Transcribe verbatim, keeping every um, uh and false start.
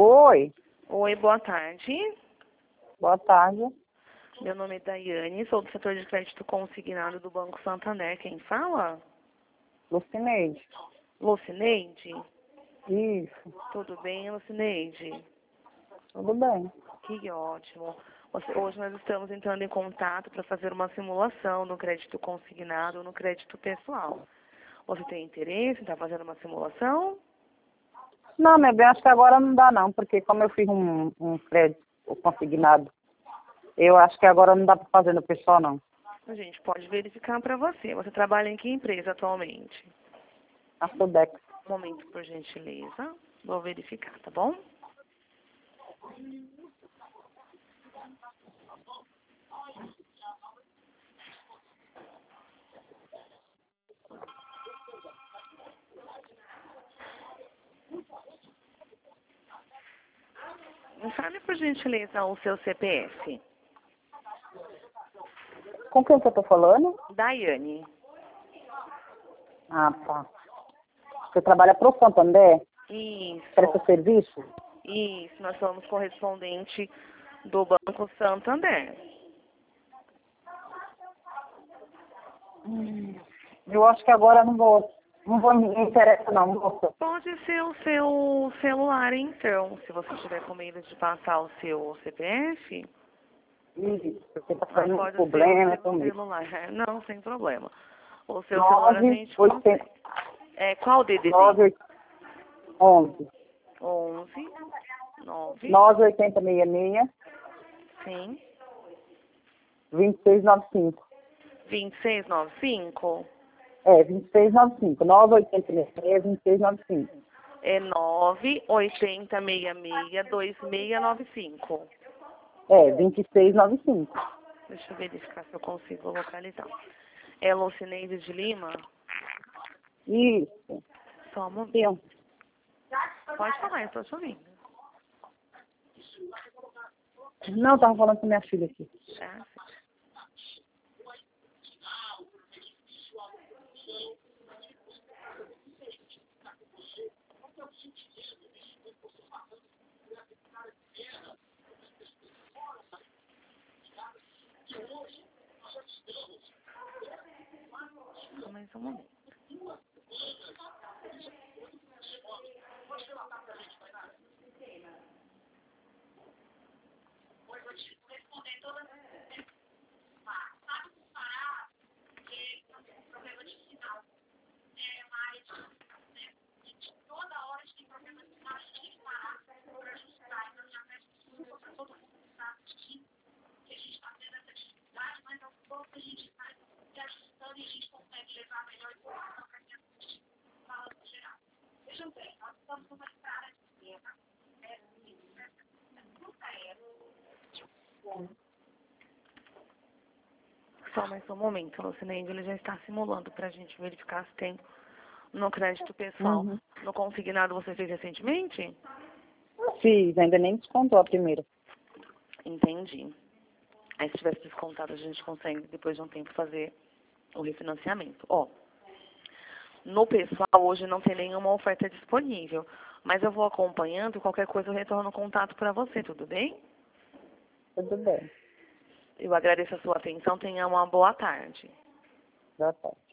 Oi, Oi, boa tarde. boa tarde. Meu nome é Daiane, sou do setor de crédito consignado do Banco Santander. Quem fala? Lucineide. Lucineide? Isso, Tudo bem, Lucineide? tudo bem. Que ótimo. Você- hoje nós estamos entrando em contato para fazer uma simulação no crédito consignado no crédito pessoal. Você tem interesse em estar fazendo uma simulação? Não, meu bem, acho que agora não dá não, porque como eu fiz um, um crédito consignado, eu acho que agora não dá para fazer no pessoal não. A gente pode verificar para você. Você trabalha em que empresa atualmente? A Sudex. Um momento, por gentileza. Vou verificar, tá bom? Me fale, por gentileza, o seu C P F. Com quem que eu tô falando? Daiane. Ah, tá. Você trabalha pro Santander? Presta Isso. serviço? Isso. Nós somos correspondente do Banco Santander. Hum, eu acho que agora não vou, não vou me interessa não, moça. Pode ser o seu celular, então. Se você tiver com medo de passar o seu C P F, Isso, porque tá ah, fazendo um pode ser problema o seu comigo. celular. Não, sem problema. O seu celular a nove, gente oitenta, consegue. É, qual o D D D? nove, onze, onze, nove, nove, oitenta, seis seis, sim, vinte e seis, noventa e cinco. vinte e seis noventa e cinco. É, vinte e seis, noventa e cinco. nove, oitenta, seis seis, vinte e seis, noventa e cinco. É nove oitenta seis seis dois seis nove cinco. É, vinte e seis, noventa e cinco. Deixa eu verificar se eu consigo localizar. É Lucineide de Lima? Isso. Só um momento. Sim. Pode falar, eu estou te ouvindo. Não, tava falando com minha filha aqui. Tá? Só mais um momento. Só mais um momento, Lucineide. Ele já está simulando para a gente verificar se tem no crédito pessoal. Uhum. No consignado você fez recentemente? Fiz, ainda nem descontou a primeira. Entendi. Aí se tivesse descontado, a gente consegue, depois de um tempo, fazer o refinanciamento. Ó, no pessoal, hoje não tem nenhuma oferta disponível, mas eu vou acompanhando e qualquer coisa eu retorno contato para você, tudo bem? Tudo bem. Eu agradeço a sua atenção, tenha uma boa tarde. Boa tarde.